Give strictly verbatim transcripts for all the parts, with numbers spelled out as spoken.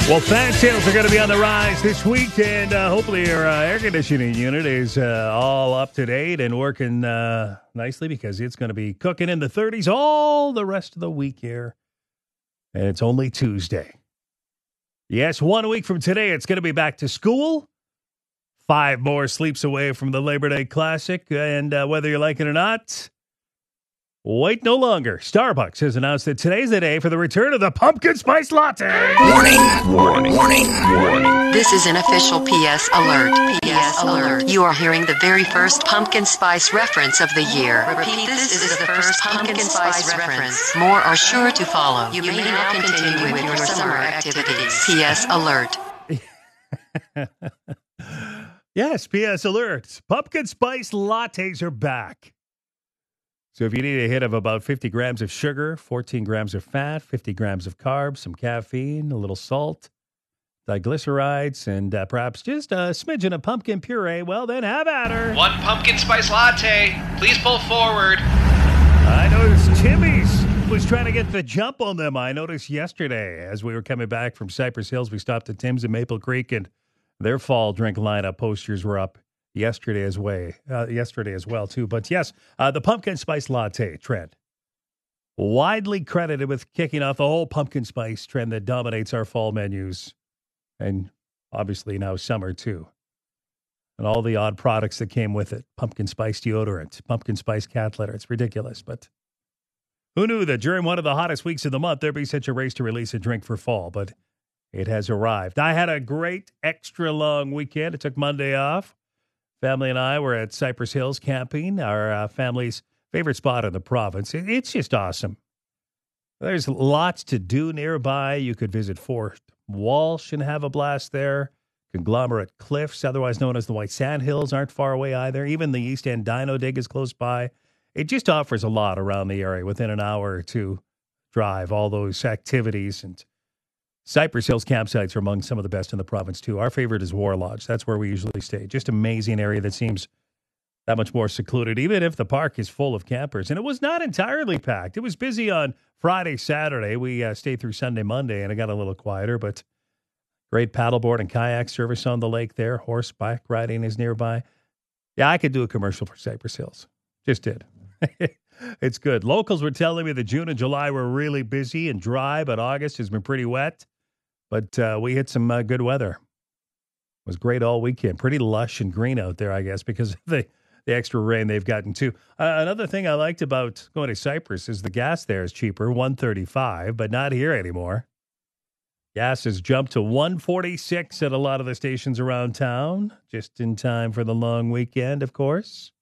Well, fan sales are going to be on the rise this week, and uh, hopefully your uh, air conditioning unit is uh, all up to date and working uh, nicely, because it's going to be cooking in the thirties all the rest of the week here. And it's only Tuesday. Yes, one week from today, it's going to be back to school. Five more sleeps away from the Labor Day Classic, and uh, whether you like it or not, wait no longer. Starbucks has announced that today's the day for the return of the pumpkin spice latte. Warning, warning, warning, warning. This is an official P S alert. P S alert. You are hearing the very first pumpkin spice reference of the year. Repeat, this is the first pumpkin spice reference. More are sure to follow. You may now continue with your summer activities. P S alert. Yes, P S alert. Pumpkin spice lattes are back. So if you need a hit of about fifty grams of sugar, fourteen grams of fat, fifty grams of carbs, some caffeine, a little salt, diglycerides, and uh, perhaps just a smidgen of pumpkin puree, well, then have at her. One pumpkin spice latte. Please pull forward. I noticed Timmy's was trying to get the jump on them. I noticed yesterday as we were coming back from Cypress Hills, we stopped at Tim's in Maple Creek, and their fall drink lineup posters were up yesterday as way, uh, yesterday as well, too. But yes, uh, the pumpkin spice latte trend, widely credited with kicking off the whole pumpkin spice trend that dominates our fall menus, and obviously now summer, too. And all the odd products that came with it. Pumpkin spice deodorant, pumpkin spice cat litter. It's ridiculous, but who knew that during one of the hottest weeks of the month, there'd be such a race to release a drink for fall, but it has arrived. I had a great extra long weekend. It took Monday off. Family and I were at Cypress Hills camping, our uh, family's favorite spot in the province. It, it's just awesome. There's lots to do nearby. You could visit Fort Walsh and have a blast there. Conglomerate Cliffs, otherwise known as the White Sand Hills, aren't far away either. Even the East End Dino Dig is close by. It just offers a lot around the area within an hour or two drive, all those activities. And Cypress Hills campsites are among some of the best in the province, too. Our favorite is War Lodge. That's where we usually stay. Just amazing area that seems that much more secluded, even if the park is full of campers. And it was not entirely packed. It was busy on Friday, Saturday. We uh, stayed through Sunday, Monday, and it got a little quieter. But great paddleboard and kayak service on the lake there. Horseback riding is nearby. Yeah, I could do a commercial for Cypress Hills. Just did. It's good. Locals were telling me that June and July were really busy and dry, but August has been pretty wet. But uh, we hit some uh, good weather. It was great all weekend. Pretty lush and green out there, I guess, because of the, the extra rain they've gotten, too. Uh, another thing I liked about going to Cypress is the gas there is cheaper, one thirty-five, but not here anymore. Gas has jumped to one forty-six at a lot of the stations around town, just in time for the long weekend, of course.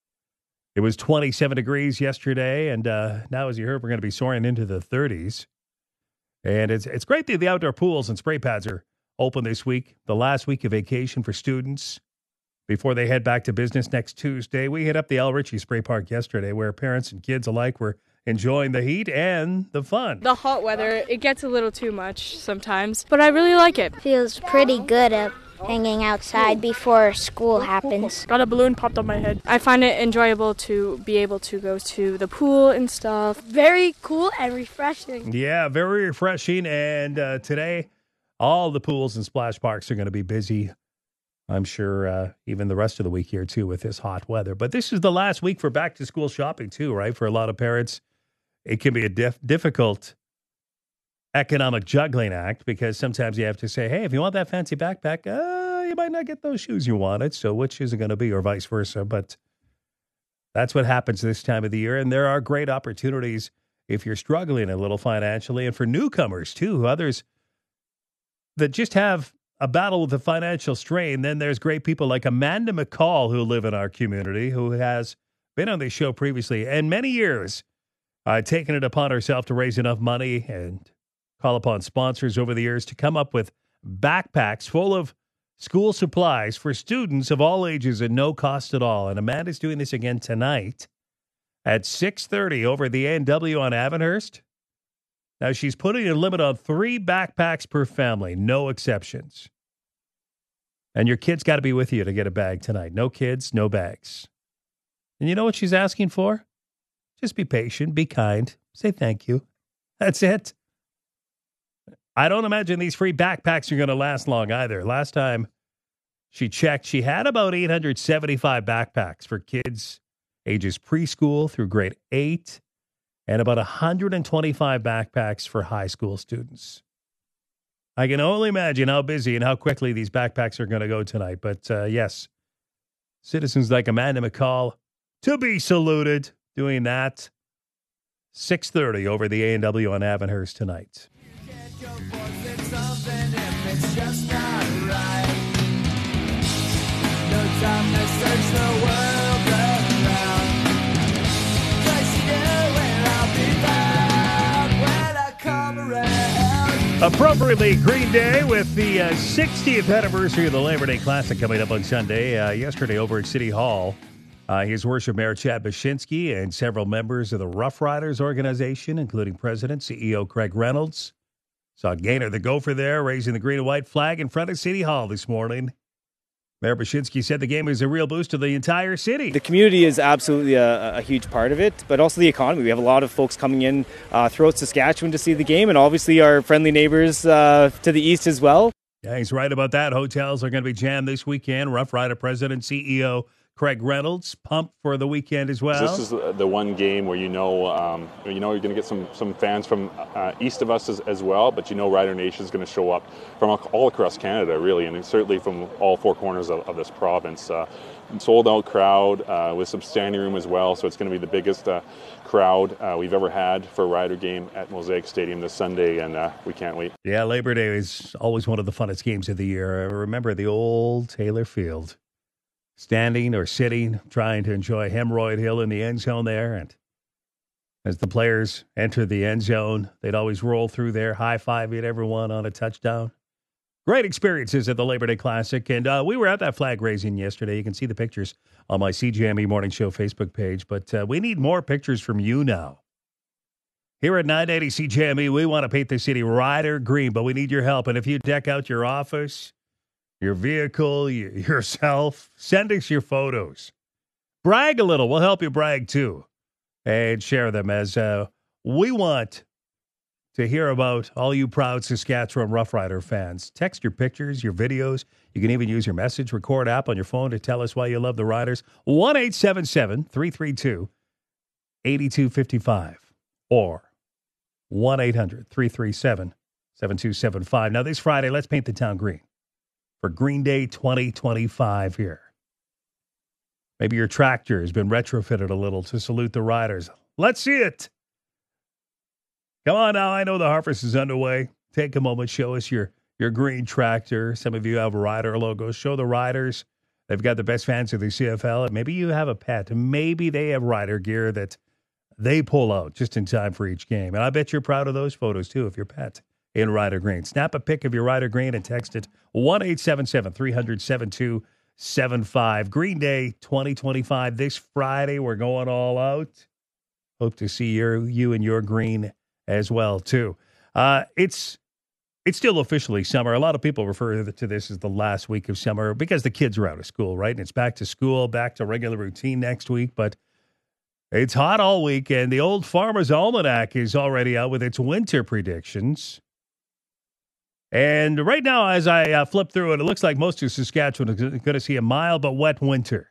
It was twenty-seven degrees yesterday, and uh, now, as you heard, we're going to be soaring into the thirties. And it's it's great that the outdoor pools and spray pads are open this week, the last week of vacation for students before they head back to business next Tuesday. We hit up the Al Ritchie Spray Park yesterday, where parents and kids alike were enjoying the heat and the fun. The hot weather, it gets a little too much sometimes, but I really like it. Feels pretty good at hanging outside before school happens. Got a balloon popped on my head. I find it enjoyable to be able to go to the pool and stuff. Very cool and refreshing. Yeah, very refreshing. And uh, today, all the pools and splash parks are going to be busy. I'm sure uh, even the rest of the week here, too, with this hot weather. But this is the last week for back-to-school shopping, too, right? For a lot of parents, it can be a diff- difficult economic juggling act, because sometimes you have to say, hey, if you want that fancy backpack, uh, you might not get those shoes you wanted. So which is it going to be, or vice versa? But that's what happens this time of the year. And there are great opportunities if you're struggling a little financially, and for newcomers, too, others that just have a battle with the financial strain. Then there's great people like Amanda McCall who live in our community, who has been on this show previously and many years, uh, taken it upon herself to raise enough money and call upon sponsors over the years to come up with backpacks full of school supplies for students of all ages at no cost at all. And Amanda's doing this again tonight at six thirty over at the A and W on Avonhurst. Now, she's putting a limit on three backpacks per family, no exceptions. And your kid's got to be with you to get a bag tonight. No kids, no bags. And you know what she's asking for? Just be patient, be kind, say thank you. That's it. I don't imagine these free backpacks are going to last long either. Last time she checked, she had about eight hundred seventy-five backpacks for kids ages preschool through grade eight and about one hundred twenty-five backpacks for high school students. I can only imagine how busy and how quickly these backpacks are going to go tonight. But uh, yes, citizens like Amanda McCall to be saluted doing that. six thirty over the A and W on Avonhurst tonight. Appropriately, Green Day with the uh, sixtieth anniversary of the Labor Day Classic coming up on Sunday. Uh, yesterday over at City Hall, uh, His Worship Mayor Chad Baczynski and several members of the Rough Riders organization, including President, C E O Craig Reynolds, saw Gaynor the Gopher there, raising the green and white flag in front of City Hall this morning. Mayor Baczynski said the game is a real boost to the entire city. The community is absolutely a, a huge part of it, but also the economy. We have a lot of folks coming in uh, throughout Saskatchewan to see the game, and obviously our friendly neighbors uh, to the east as well. Yeah, he's right about that. Hotels are going to be jammed this weekend. Rough Rider President, C E O Craig Reynolds, pumped for the weekend as well. This is the one game where you know, um, you know, you're going to get some some fans from uh, east of us as, as well, but you know, Rider Nation is going to show up from all across Canada, really, and certainly from all four corners of, of this province. Uh, sold out crowd uh, with some standing room as well, so it's going to be the biggest uh, crowd uh, we've ever had for a Rider game at Mosaic Stadium this Sunday, and uh, we can't wait. Yeah, Labor Day is always one of the funnest games of the year. I remember the old Taylor Field. Standing or sitting, trying to enjoy Hemorrhoid Hill in the end zone there. And as the players enter the end zone, they'd always roll through there, high-fiving everyone on a touchdown. Great experiences at the Labor Day Classic. And uh, we were at that flag raising yesterday. You can see the pictures on my C J M E Morning Show Facebook page. But uh, we need more pictures from you now. Here at nine eighty C J M E, we want to paint the city Rider green, but we need your help. And if you deck out your office, your vehicle, yourself, send us your photos. Brag a little. We'll help you brag, too. And share them as uh, we want to hear about all you proud Saskatchewan Rough Rider fans. Text your pictures, your videos. You can even use your message record app on your phone to tell us why you love the Riders. one eight seven seven, three three two, eight two five five or one eight hundred, three three seven, seven two seven five. Now, this Friday, let's paint the town green for Green Day twenty twenty-five here. Maybe your tractor has been retrofitted a little to salute the Riders. Let's see it. Come on now. I know the harvest is underway. Take a moment. Show us your, your green tractor. Some of you have Rider logos. Show the Riders. They've got the best fans of the C F L. And maybe you have a pet. Maybe they have Rider gear that they pull out just in time for each game. And I bet you're proud of those photos, too, if your pet in Rider Green. Snap a pic of your Rider Green and text it one eight seven seven, three hundred, seven two seven five. Green Day twenty twenty-five this Friday. We're going all out. Hope to see your, you and your green as well, too. Uh, it's it's still officially summer. A lot of people refer to this as the last week of summer because the kids are out of school, right? And it's back to school, back to regular routine next week. But it's hot all week, and the Old Farmer's Almanac is already out with its winter predictions. And right now, as I uh, flip through it, it looks like most of Saskatchewan is going to see a mild but wet winter.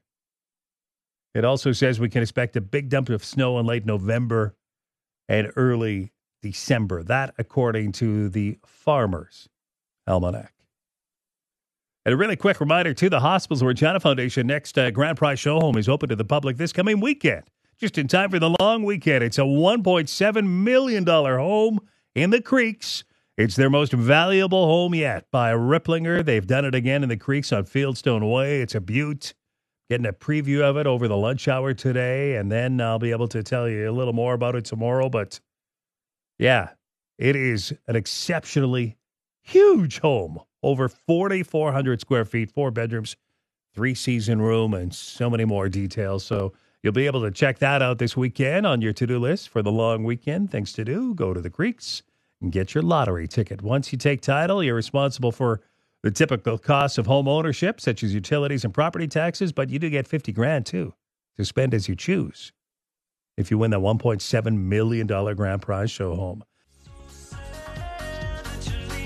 It also says we can expect a big dump of snow in late November and early December. That, according to the Farmer's Almanac. And a really quick reminder, too, the Hospitals Regina Foundation next uh, Grand Prize Show Home is open to the public this coming weekend. Just in time for the long weekend. It's a one point seven million dollars home in the Creeks. It's their most valuable home yet by Ripplinger. They've done it again in the Creeks on Fieldstone Way. It's a beaut. Getting a preview of it over the lunch hour today, and then I'll be able to tell you a little more about it tomorrow. But, yeah, it is an exceptionally huge home. Over forty-four hundred square feet, four bedrooms, three-season room, and so many more details. So you'll be able to check that out this weekend on your to-do list for the long weekend. Things to do, go to the Creeks and get your lottery ticket. Once you take title, you're responsible for the typical costs of home ownership, such as utilities and property taxes, but you do get fifty grand too to spend as you choose if you win the one point seven million dollars grand prize show home.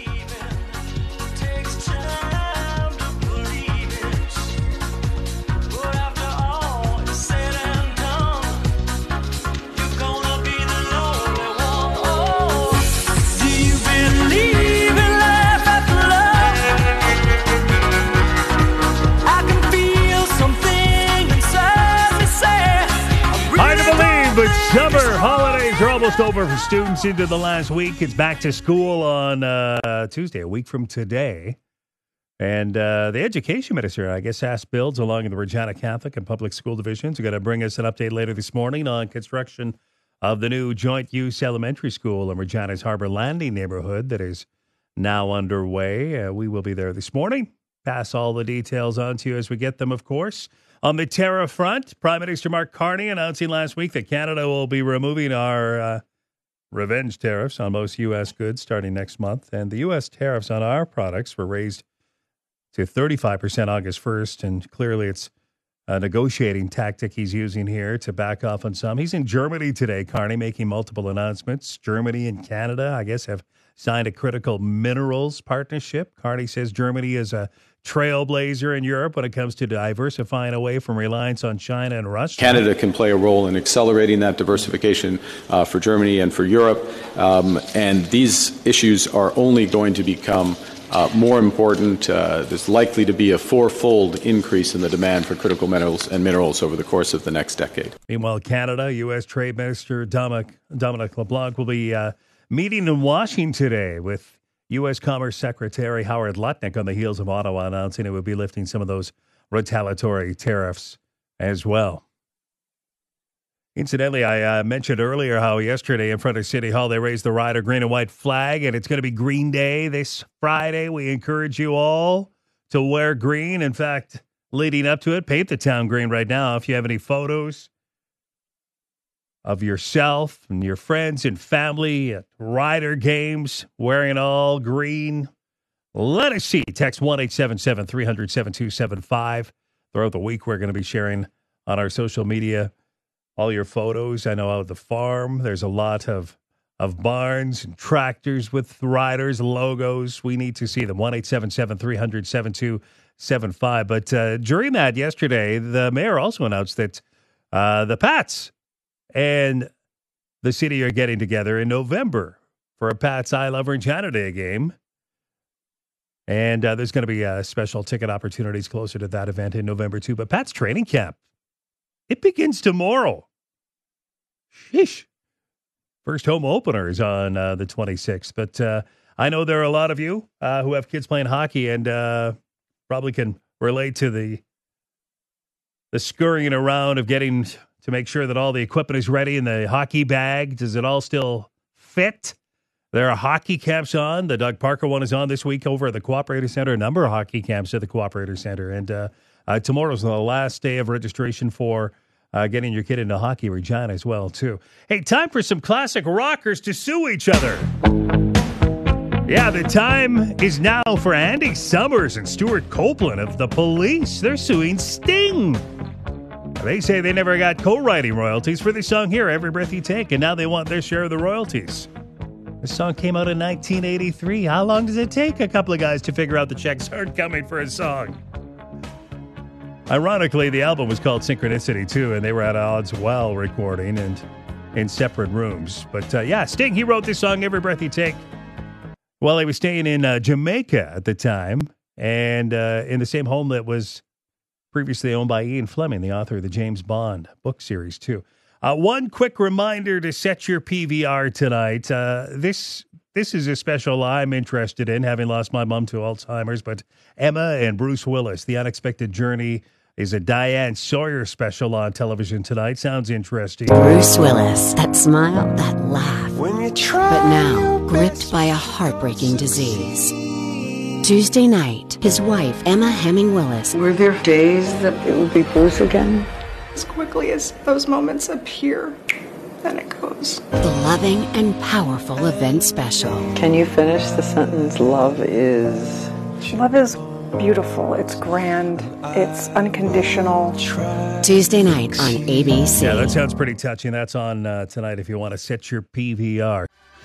Holidays are almost over for students into the last week. It's back to school on uh, Tuesday, a week from today. And uh, the education minister, I guess, asked builds along in the Regina Catholic and Public School Divisions are going to bring us an update later this morning on construction of the new joint use elementary school in Regina's Harbor Landing neighborhood that is now underway. Uh, we will be there this morning. Pass all the details on to you as we get them, of course. On the tariff front, Prime Minister Mark Carney announcing last week that Canada will be removing our uh, revenge tariffs on most U S goods starting next month. And the U S tariffs on our products were raised to thirty-five percent August first. And clearly it's a negotiating tactic he's using here to back off on some. He's in Germany today, Carney, making multiple announcements. Germany and Canada, I guess, have signed a critical minerals partnership. Carney says Germany is a trailblazer in Europe when it comes to diversifying away from reliance on China and Russia. Canada can play a role in accelerating that diversification uh, for Germany and for Europe. Um, and these issues are only going to become uh, more important. Uh, there's likely to be a fourfold increase in the demand for critical minerals and minerals over the course of the next decade. Meanwhile, Canada, U S. Trade Minister Dominic, Dominic LeBlanc will be uh, meeting in Washington today with U S. Commerce Secretary Howard Lutnick on the heels of Ottawa announcing it would be lifting some of those retaliatory tariffs as well. Incidentally, I uh, mentioned earlier how yesterday in front of City Hall they raised the Rider green and white flag, and it's going to be Green Day this Friday. We encourage you all to wear green. In fact, leading up to it, paint the town green right now. If you have any photos of yourself and your friends and family at Rider games wearing all green, let us see. Text one eight seven seven, three hundred, seven two seven five. Throughout the week, we're going to be sharing on our social media all your photos. I know out at the farm, there's a lot of, of barns and tractors with Riders logos. We need to see them. one eight seven seven, three hundred, seven two seven five. But uh, during that yesterday, the mayor also announced that uh, the Pats and the city are getting together in November for a Pat's I Love Regina Day game. And uh, there's going to be uh, special ticket opportunities closer to that event in November, too. But Pat's training camp, it begins tomorrow. Sheesh. First home opener is on uh, the twenty-sixth. But uh, I know there are a lot of you uh, who have kids playing hockey and uh, probably can relate to the the scurrying around of getting to make sure that all the equipment is ready in the hockey bag. Does it all still fit? There are hockey camps on. The Doug Parker one is on this week over at the Cooperator Center. A number of hockey camps at the Cooperator Center. And uh, uh, tomorrow's the last day of registration for uh, getting your kid into Hockey Regina as well, too. Hey, time for some classic rockers to sue each other. Yeah, the time is now for Andy Summers and Stuart Copeland of The Police. They're suing Sting. They say they never got co-writing royalties for the song here, Every Breath You Take, and now they want their share of the royalties. This song came out in nineteen eighty-three. How long does it take a couple of guys to figure out the checks aren't coming for a song? Ironically, the album was called Synchronicity, too, and they were at odds while recording and in separate rooms. But, uh, yeah, Sting, he wrote this song, Every Breath You Take, while he was staying in uh, Jamaica at the time, and uh, in the same home that was previously owned by Ian Fleming, the author of the James Bond book series, too. Uh, one quick reminder to set your P V R tonight. Uh, this this is a special I'm interested in, having lost my mom to Alzheimer's, but Emma and Bruce Willis, The Unexpected Journey, is a Diane Sawyer special on television tonight. Sounds interesting. Bruce Willis, that smile, that laugh. When you try but now, gripped by a heartbreaking disease. Tuesday night, his wife, Emma Hemming Willis. Were there days that it would be Bruce again? As quickly as those moments appear, then it goes. The loving and powerful event special. Can you finish the sentence? Love is... Love is beautiful. It's grand. It's unconditional. Tuesday night on A B C. Yeah, that sounds pretty touching. That's on uh, tonight if you want to set your P V R.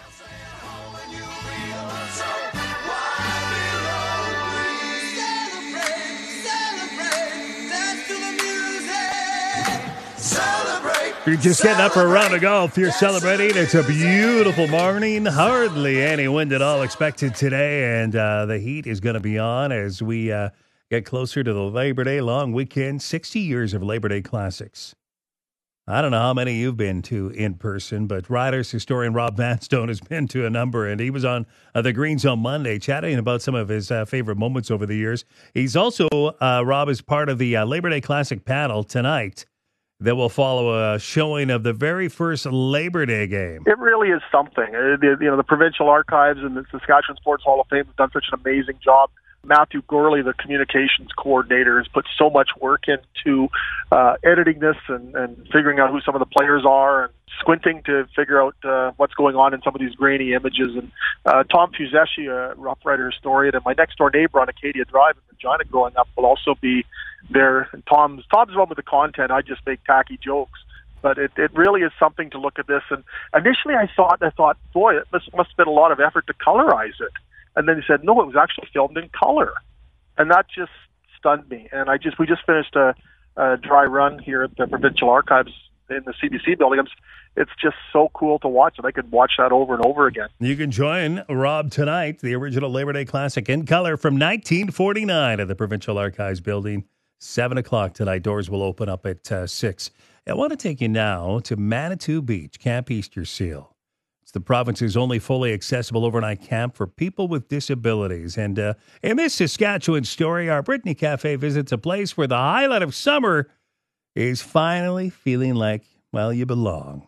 You're just getting up for a round of golf. You're celebrating. It's a beautiful morning. Hardly any wind at all expected today. And uh, the heat is going to be on as we uh, get closer to the Labor Day long weekend. sixty years of Labor Day classics. I don't know how many you've been to in person, but Riders historian Rob Vanstone has been to a number, and he was on uh, the Greens on Monday chatting about some of his uh, favorite moments over the years. He's also, uh, Rob, is part of the uh, Labor Day Classic panel tonight that will follow a showing of the very first Labor Day game. It really is something. Uh, the, you know, the Provincial Archives and the Saskatchewan Sports Hall of Fame have done such an amazing job. Matthew Gorley, the communications coordinator, has put so much work into uh, editing this and, and figuring out who some of the players are and squinting to figure out uh, what's going on in some of these grainy images. And uh, Tom Fuzeschi, a Rough Rider historian, and my next-door neighbor on Acadia Drive in Regina growing up will also be there. And Tom's, Tom's one with the content. I just make tacky jokes. But it, it really is something to look at this. And initially I thought, I thought, boy, it must, must have been a lot of effort to colorize it. And then he said, no, it was actually filmed in color. And that just stunned me. And I just we just finished a, a dry run here at the Provincial Archives in the C B C building. It's, it's just so cool to watch, and I could watch that over and over again. You can join Rob tonight, the original Labor Day Classic in color from nineteen forty-nine at the Provincial Archives building. seven o'clock tonight. Doors will open up at uh, six. I want to take you now to Manitou Beach, Camp Easter Seal. The province's only fully accessible overnight camp for people with disabilities. And uh, in this Saskatchewan story, our Brittany Cafe visits a place where the highlight of summer is finally feeling like, well, you belong.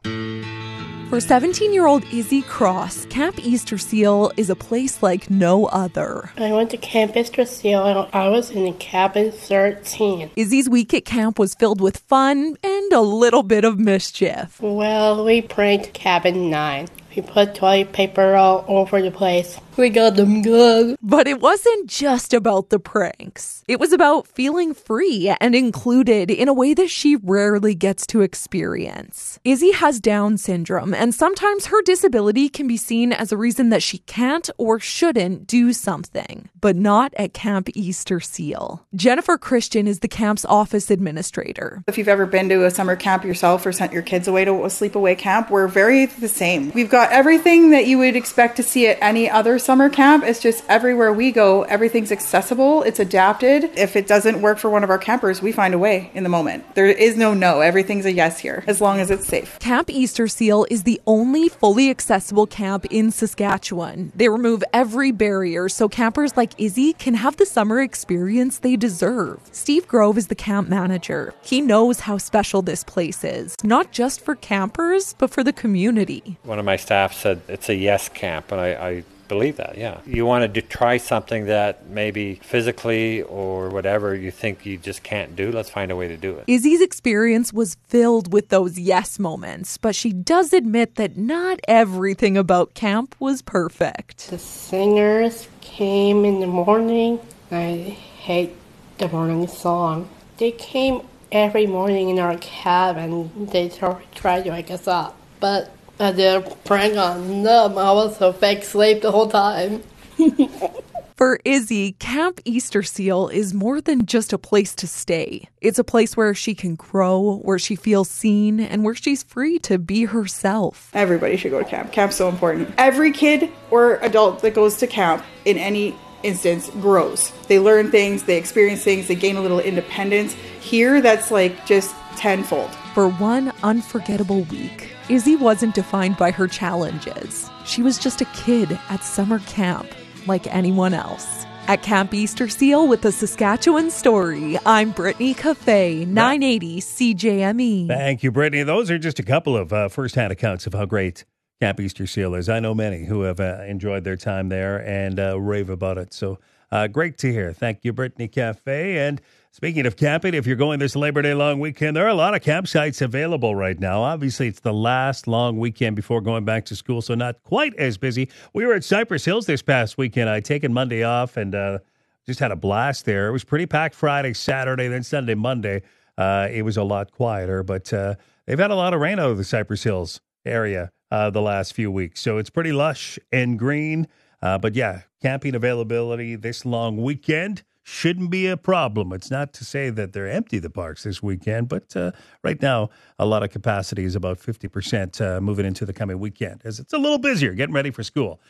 For seventeen-year-old Izzy Cross, Camp Easter Seal is a place like no other. I went to Camp Easter Seal. I was in cabin thirteen. Izzy's week at camp was filled with fun and a little bit of mischief. Well, we pranked cabin nine. We put toilet paper all over the place. We got them good. But it wasn't just about the pranks. It was about feeling free and included in a way that she rarely gets to experience. Izzy has Down syndrome, and sometimes her disability can be seen as a reason that she can't or shouldn't do something. But not at Camp Easter Seal. Jennifer Christian is the camp's office administrator. If you've ever been to a summer camp yourself or sent your kids away to a sleepaway camp, we're very the same. We've got everything that you would expect to see at any other summer camp. It's just everywhere we go, everything's accessible, it's adapted. If it doesn't work for one of our campers, we find a way in the moment. There is no no, everything's a yes here, as long as it's safe. Camp Easter Seal is the only fully accessible camp in Saskatchewan. They remove every barrier so campers like Izzy can have the summer experience they deserve. Steve Grove is the camp manager. He knows how special this place is, not just for campers, but for the community. One of my staff said it's a yes camp, and I, I believe that, yeah. You wanted to try something that maybe physically or whatever you think you just can't do, let's find a way to do it. Izzy's experience was filled with those yes moments, but she does admit that not everything about camp was perfect. The singers came in the morning. I hate the morning song. They came every morning in our cabin. They tried to wake us up, but I did a prank on them. I was a fake slave the whole time. For Izzy, Camp Easter Seal is more than just a place to stay. It's a place where she can grow, where she feels seen, and where she's free to be herself. Everybody should go to camp. Camp's so important. Every kid or adult that goes to camp in any instance grows. They learn things, they experience things, they gain a little independence. Here, that's like just tenfold. For one unforgettable week, Izzy wasn't defined by her challenges. She was just a kid at summer camp, like anyone else. At Camp Easter Seal with the Saskatchewan Story, I'm Brittany Cafe, nine eighty C J M E. Thank you, Brittany. Those are just a couple of uh, first-hand accounts of how great Camp Easter Seal is. I know many who have uh, enjoyed their time there and uh, rave about it. So uh, great to hear. Thank you, Brittany Cafe. And speaking of camping, if you're going this Labor Day long weekend, there are a lot of campsites available right now. Obviously, it's the last long weekend before going back to school, so not quite as busy. We were at Cypress Hills this past weekend. I'd taken Monday off and uh, just had a blast there. It was pretty packed Friday, Saturday, then Sunday, Monday. Uh, it was a lot quieter, but uh, they've had a lot of rain out of the Cypress Hills area uh, the last few weeks, so it's pretty lush and green. Uh, but yeah, camping availability this long weekend shouldn't be a problem. It's not to say that they're empty, the parks, this weekend, but uh, right now, a lot of capacity is about fifty percent uh, moving into the coming weekend, as it's a little busier getting ready for school.